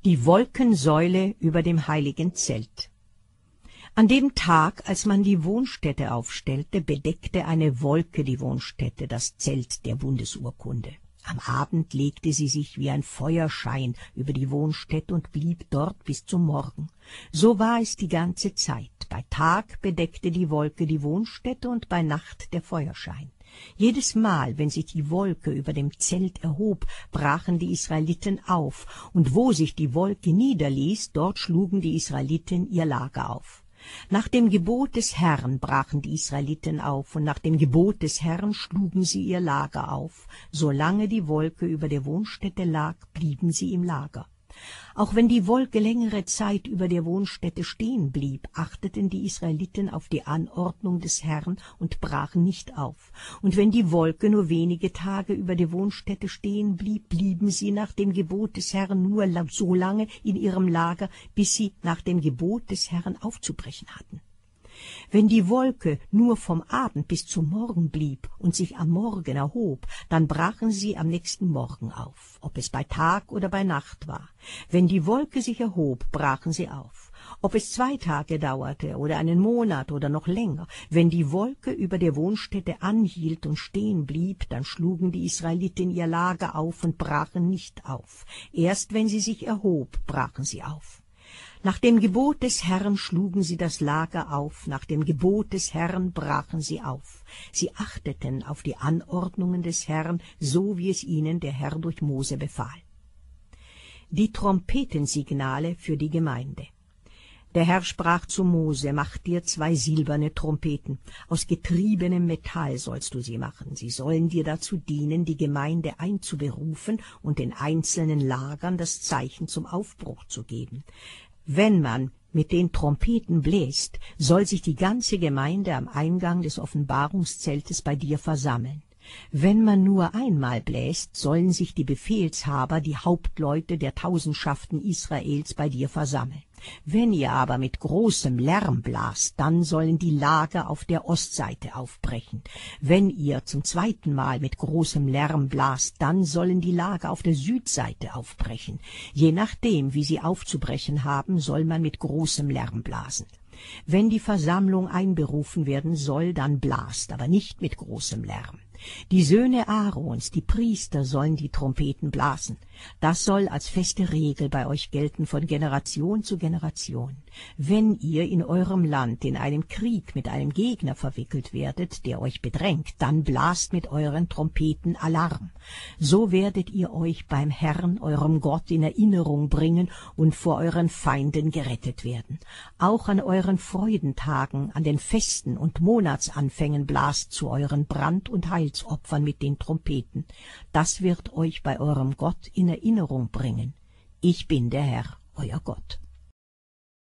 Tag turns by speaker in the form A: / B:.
A: Die Wolkensäule über dem heiligen Zelt. An dem Tag, als man die Wohnstätte aufstellte, bedeckte eine Wolke die Wohnstätte, das Zelt der Bundesurkunde. Am Abend legte sie sich wie ein Feuerschein über die Wohnstätte und blieb dort bis zum Morgen. So war es die ganze Zeit. Bei Tag bedeckte die Wolke die Wohnstätte und bei Nacht der Feuerschein. Jedes Mal, wenn sich die Wolke über dem Zelt erhob, brachen die Israeliten auf, und wo sich die Wolke niederließ, dort schlugen die Israeliten ihr Lager auf. Nach dem Gebot des Herrn brachen die Israeliten auf, und nach dem Gebot des Herrn schlugen sie ihr Lager auf. Solange die Wolke über der Wohnstätte lag, blieben sie im Lager. Auch wenn die Wolke längere Zeit über der Wohnstätte stehen blieb, achteten die Israeliten auf die Anordnung des Herrn und brachen nicht auf. Und wenn die Wolke nur wenige Tage über der Wohnstätte stehen blieb, blieben sie nach dem Gebot des Herrn nur so lange in ihrem Lager, bis sie nach dem Gebot des Herrn aufzubrechen hatten. Wenn die Wolke nur vom Abend bis zum Morgen blieb und sich am Morgen erhob, dann brachen sie am nächsten Morgen auf, ob es bei Tag oder bei Nacht war. Wenn die Wolke sich erhob, brachen sie auf. Ob es 2 Tage dauerte oder einen Monat oder noch länger, wenn die Wolke über der Wohnstätte anhielt und stehen blieb, dann schlugen die Israeliten ihr Lager auf und brachen nicht auf. Erst wenn sie sich erhob, brachen sie auf. Nach dem Gebot des Herrn schlugen sie das Lager auf, nach dem Gebot des Herrn brachen sie auf. Sie achteten auf die Anordnungen des Herrn, so wie es ihnen der Herr durch Mose befahl. Die Trompetensignale für die Gemeinde. Der Herr sprach zu Mose: Mach dir 2 silberne Trompeten, aus getriebenem Metall sollst du sie machen. Sie sollen dir dazu dienen, die Gemeinde einzuberufen und den einzelnen Lagern das Zeichen zum Aufbruch zu geben. Wenn man mit den Trompeten bläst, soll sich die ganze Gemeinde am Eingang des Offenbarungszeltes bei dir versammeln. Wenn man nur einmal bläst, sollen sich die Befehlshaber, die Hauptleute der Tausendschaften Israels bei dir versammeln. Wenn ihr aber mit großem Lärm blast, dann sollen die Lager auf der Ostseite aufbrechen. Wenn ihr zum 2. Mal mit großem Lärm blast, dann sollen die Lager auf der Südseite aufbrechen. Je nachdem, wie sie aufzubrechen haben, soll man mit großem Lärm blasen. Wenn die Versammlung einberufen werden soll, dann blast, aber nicht mit großem Lärm. Die Söhne Aarons, die Priester, sollen die Trompeten blasen. Das soll als feste Regel bei euch gelten von Generation zu Generation. Wenn ihr in eurem Land in einem Krieg mit einem Gegner verwickelt werdet, der euch bedrängt, dann blast mit euren Trompeten Alarm. So werdet ihr euch beim Herrn, eurem Gott, in Erinnerung bringen und vor euren Feinden gerettet werden. Auch an euren Freudentagen, an den Festen und Monatsanfängen blast zu euren Brand- und Heilsopfern mit den Trompeten. Das wird euch bei eurem Gott in Erinnerung bringen. Ich bin der Herr, euer Gott.